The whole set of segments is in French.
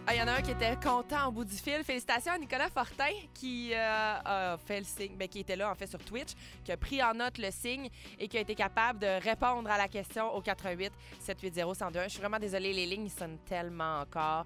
Ah, il y en a un qui était content en bout du fil. Félicitations à Nicolas Fortin qui a fait le signe, qui était là en fait sur Twitch, qui a pris en note le signe et qui a été capable de répondre à la question au 88 780 102. Je suis vraiment désolée, les lignes sonnent tellement encore.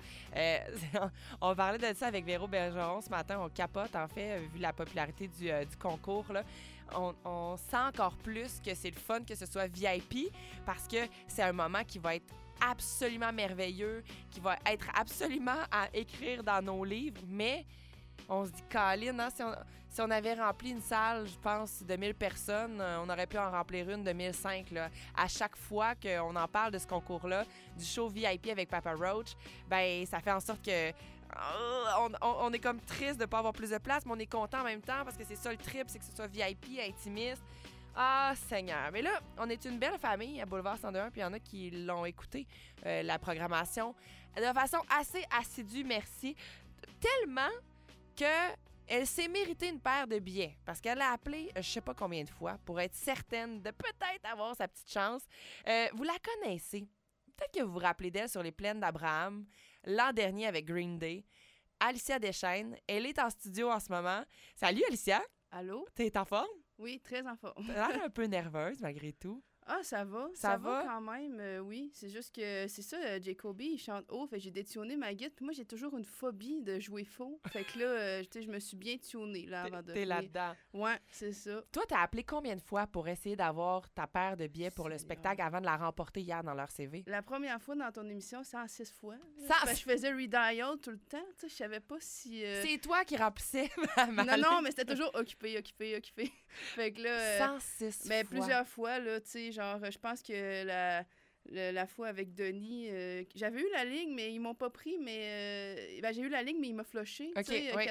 On parlait de ça avec Véro Bergeron ce matin, on capote en fait, vu la popularité du concours, là. On sent encore plus que c'est le fun que ce soit VIP parce que c'est un moment qui va être absolument merveilleux, qui va être absolument à écrire dans nos livres, mais on se dit, Colin, hein, si on avait rempli une salle, je pense, de 1000 personnes, on aurait pu en remplir une de 1005. Là. À chaque fois qu'on en parle de ce concours-là, du show VIP avec Papa Roach, ben ça fait en sorte que on est comme triste de ne pas avoir plus de place, mais on est content en même temps parce que c'est ça le trip, c'est que ce soit VIP, intimiste. Ah, Seigneur. Mais là, on est une belle famille à Boulevard 101, puis il y en a qui l'ont écouté, la programmation, de façon assez assidue, merci. Tellement qu'elle s'est méritée une paire de billets, parce qu'elle a appelé je sais pas combien de fois pour être certaine de peut-être avoir sa petite chance. Vous la connaissez. Peut-être que vous vous rappelez d'elle sur les plaines d'Abraham, l'an dernier avec Green Day. Alicia Deschaines, elle est en studio en ce moment. Salut, Alicia! Allô? T'es en forme? Oui, très en forme. T'as l'air un peu nerveuse, malgré tout. Ah, ça va. Ça va quand même, oui. C'est juste que, c'est ça, Jacoby, il chante haut, fait que j'ai détuné ma guitare, puis moi, j'ai toujours une phobie de jouer faux. Fait que là, je me suis bien tunée, là, avant de... T'es là-dedans. Ouais, c'est ça. Toi, t'as appelé combien de fois pour essayer d'avoir ta paire de billets pour le spectacle avant de la remporter hier dans leur CV? La première fois dans ton émission, 106 fois. Ça... Je faisais redial tout le temps, tu sais, je savais pas si... C'est toi qui remplissais Non, mais c'était toujours occupé. Fait que là... 106 mais fois. plusieurs fois, là, tu sais, genre, je pense que la fois avec Denis, j'avais eu la ligne, mais ils m'ont pas pris, mais j'ai eu la ligne, mais il m'a flushé. OK, oui.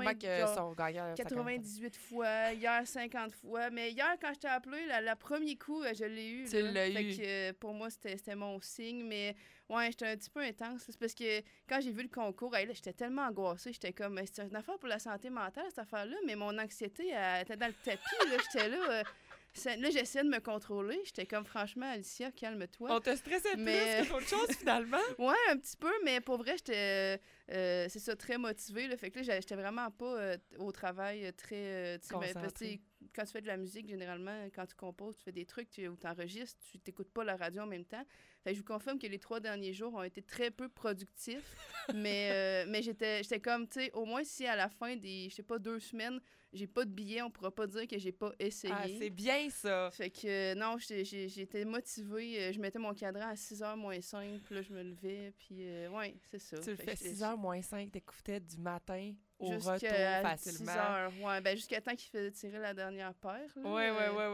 98 fois, hier 50 fois. Mais hier, quand je t'ai appelé, le premier coup, je l'ai eu. Tu l'as eu. Que pour moi, c'était mon signe, mais ouais, j'étais un petit peu intense. C'est parce que quand j'ai vu le concours, là, j'étais tellement angoissée. J'étais comme, c'est une affaire pour la santé mentale, cette affaire-là, mais mon anxiété, elle était dans le tapis. Là, j'étais là... Là, j'essayais de me contrôler. J'étais comme, franchement, Alicia, calme-toi. On te stressait plus que d'autres choses, finalement. Ouais, un petit peu, mais pour vrai, j'étais, c'est ça, très motivée. Là. Fait que là, j'étais vraiment pas au travail très... quand tu fais de la musique, généralement, quand tu composes, tu fais des trucs ou tu enregistres, tu t'écoutes pas la radio en même temps. Fait que je vous confirme que les 3 derniers jours ont été très peu productifs. mais j'étais comme, tu sais, au moins si à la fin des, je sais pas, 2 semaines, j'ai pas de billets, on pourra pas dire que j'ai pas essayé. Ah, c'est bien ça! Fait que non, j'étais motivée. Je mettais mon cadran à 6h moins 5, puis là, je me levais, puis ouais, c'est ça. Tu le fais 6h moins 5, t'écoutais du matin au retour facilement. 6h, ouais, jusqu'à temps qu'il faisait tirer la dernière paire. Ouais.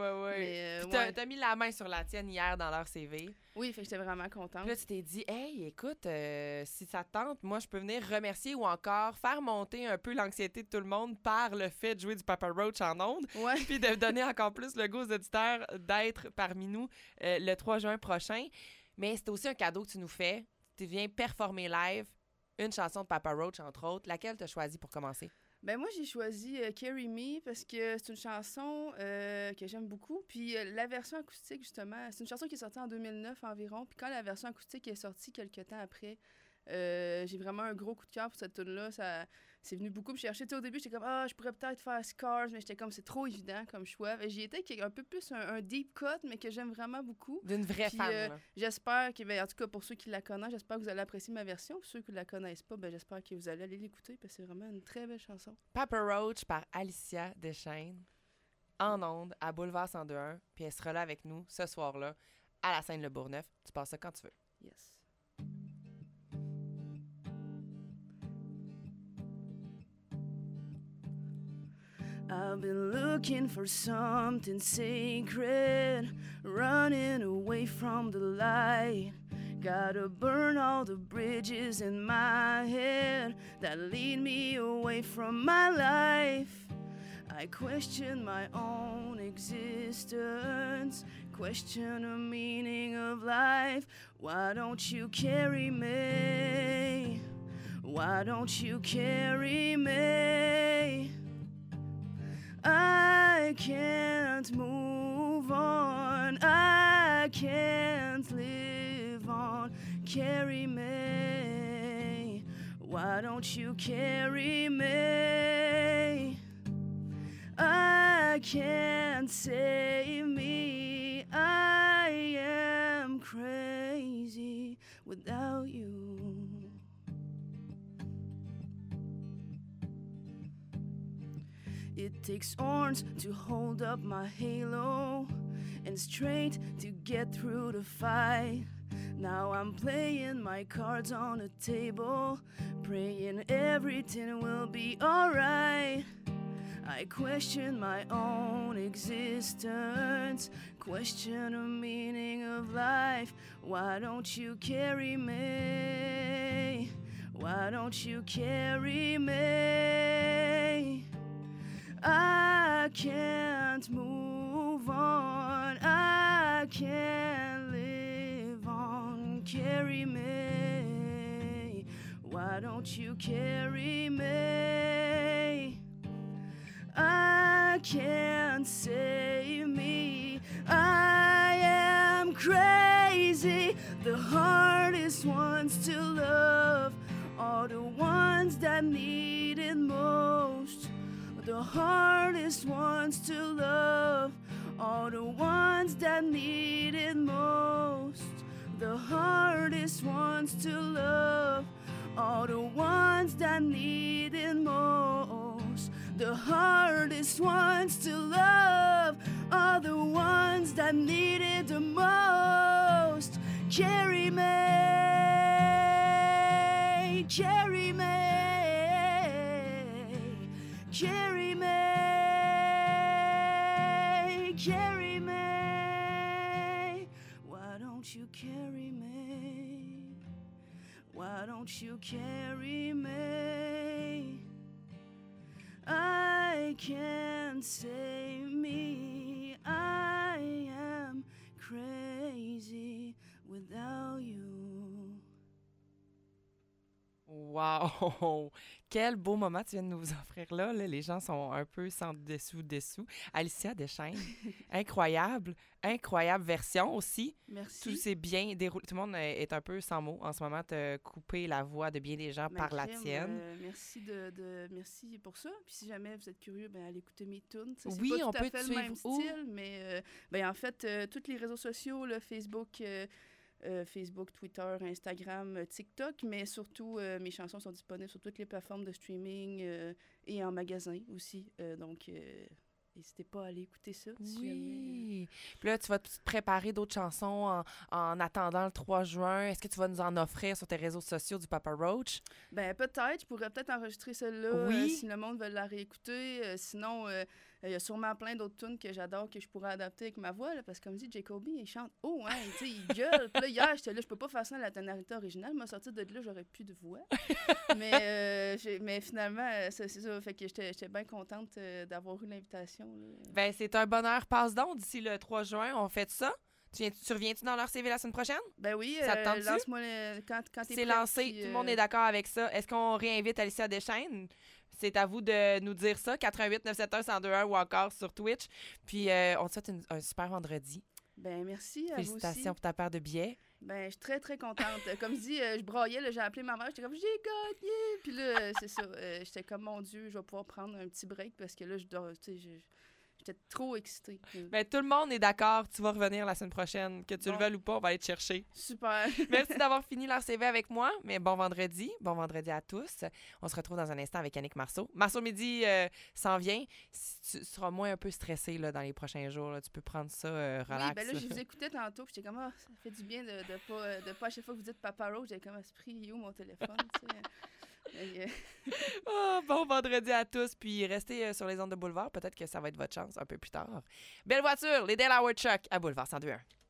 Puis t'as mis la main sur la tienne hier dans leur CV. Oui, fait que j'étais vraiment contente. Puis là, tu t'es dit, hey, écoute, si ça te tente, moi, je peux venir remercier ou encore faire monter un peu l'anxiété de tout le monde par le fait de jouer du Papa Roach en ondes. Ouais. Puis de donner encore plus le goût aux auditeurs d'être parmi nous le 3 juin prochain. Mais c'est aussi un cadeau que tu nous fais. Tu viens performer live une chanson de Papa Roach, entre autres. Laquelle tu as choisi pour commencer? Ben moi, j'ai choisi Carry Me parce que c'est une chanson que j'aime beaucoup. Puis la version acoustique, justement, c'est une chanson qui est sortie en 2009 environ. Puis quand la version acoustique est sortie quelques temps après, j'ai vraiment un gros coup de cœur pour cette tune-là. C'est venu beaucoup me chercher. Tu sais, au début, j'étais comme, je pourrais peut-être faire Scars, mais j'étais comme, c'est trop évident comme choix. J'y étais qui est un peu plus un deep cut, mais que j'aime vraiment beaucoup. D'une vraie fan. J'espère que, en tout cas, pour ceux qui la connaissent, j'espère que vous allez apprécier ma version. Pour ceux qui ne la connaissent pas, j'espère que vous allez aller l'écouter parce que c'est vraiment une très belle chanson. Papa Roach par Alicia Deschaines, en ondes, à Boulevard 102.1. Puis elle sera là avec nous ce soir-là, à la scène Le Bourgneuf. Tu passes ça quand tu veux. Yes. I've been looking for something sacred, running away from the light. Gotta burn all the bridges in my head that lead me away from my life. I question my own existence, question the meaning of life. Why don't you carry me? Why don't you carry me? I can't move on, I can't live on. Carry me. Why don't you carry me? I can't save me. I am crazy without you. It takes arms to hold up my halo and strength to get through the fight. Now I'm playing my cards on the table, praying everything will be alright. I question my own existence, question the meaning of life. Why don't you carry me? Why don't you carry me? I can't move on, I can't live on. Carry me. Why don't you carry me? I can't save me. I am crazy. The hardest ones to love are the ones that need it most. The hardest ones to love are the ones that need it most. The hardest ones to love are the ones that need it most. The hardest ones to love are the ones that need it the most. Carry me, carry me, carry me, carry me. Why don't you carry me? Why don't you carry me? I can't save me. I am crazy without you. Wow! Quel beau moment tu viens de nous offrir là. Les gens sont un peu sans dessous. Alicia Deschênes, incroyable version aussi. Merci. Tout s'est bien déroulé. Tout le monde est un peu sans mots en ce moment. Tu as coupé la voix de bien des gens par la tienne. Merci pour ça. Puis si jamais vous êtes curieux, allez écouter mes tunes. C'est Oui, pas on tout peut à fait te le même suivre où? style, mais en fait, tous les réseaux sociaux, là, Facebook, Twitter, Instagram, TikTok, mais surtout, mes chansons sont disponibles sur toutes les plateformes de streaming et en magasin aussi. Donc, n'hésitez pas à aller écouter ça. Si Oui. Puis là, tu vas te préparer d'autres chansons en attendant le 3 juin. Est-ce que tu vas nous en offrir sur tes réseaux sociaux du Papa Roach? Peut-être. Je pourrais peut-être enregistrer celle-là Oui. si le monde veut la réécouter. Sinon, il y a sûrement plein d'autres tunes que j'adore que je pourrais adapter avec ma voix. Là, parce que comme dit, Jacoby, il chante haut, hein, il gueule. Puis là, hier, j'étais là, je peux pas faire ça à la tonalité originale. M'a sorti de là, j'aurais plus de voix. mais finalement, c'est ça. Fait que j'étais bien contente d'avoir eu l'invitation. Là. C'est un bonheur. Passe donc d'ici le 3 juin. On fait ça. Tu reviens-tu dans leur CV la semaine prochaine? Oui, ça te tente-tu? lance-moi quand t'es C'est prête, lancé. puis, Tout le monde est d'accord avec ça. Est-ce qu'on réinvite Alicia Deschênes? C'est à vous de nous dire ça. 88 971 1021 ou encore sur Twitch. Puis on te souhaite un super vendredi. Merci à vous aussi. Félicitations pour ta paire de billets. Je suis très, très contente. Comme je dis, je braillais, là, j'ai appelé ma mère, j'étais comme « J'ai gagné! » Puis là, c'est ça. J'étais comme « Mon Dieu, je vais pouvoir prendre un petit break parce que là, j'étais trop excitée. » Tout le monde est d'accord. Tu vas revenir la semaine prochaine. Que tu le veuilles ou pas, on va aller te chercher. Super. Merci d'avoir fini leur CV avec moi. Mais bon vendredi. Bon vendredi à tous. On se retrouve dans un instant avec Yannick Marceau. Marceau Midi s'en vient. Tu seras moins un peu stressé là, dans les prochains jours. Là. Tu peux prendre ça relax. Oui, là, je vous écoutais tantôt. J'étais comme ça fait du bien de pas à chaque fois que vous dites Papa Roach, j'avais comme esprit où mon téléphone, tu sais. Bon vendredi à tous, puis restez sur les ondes de Boulevard. Peut-être que ça va être votre chance un peu plus tard. Belle voiture, les Delaware Truck à Boulevard 102.1.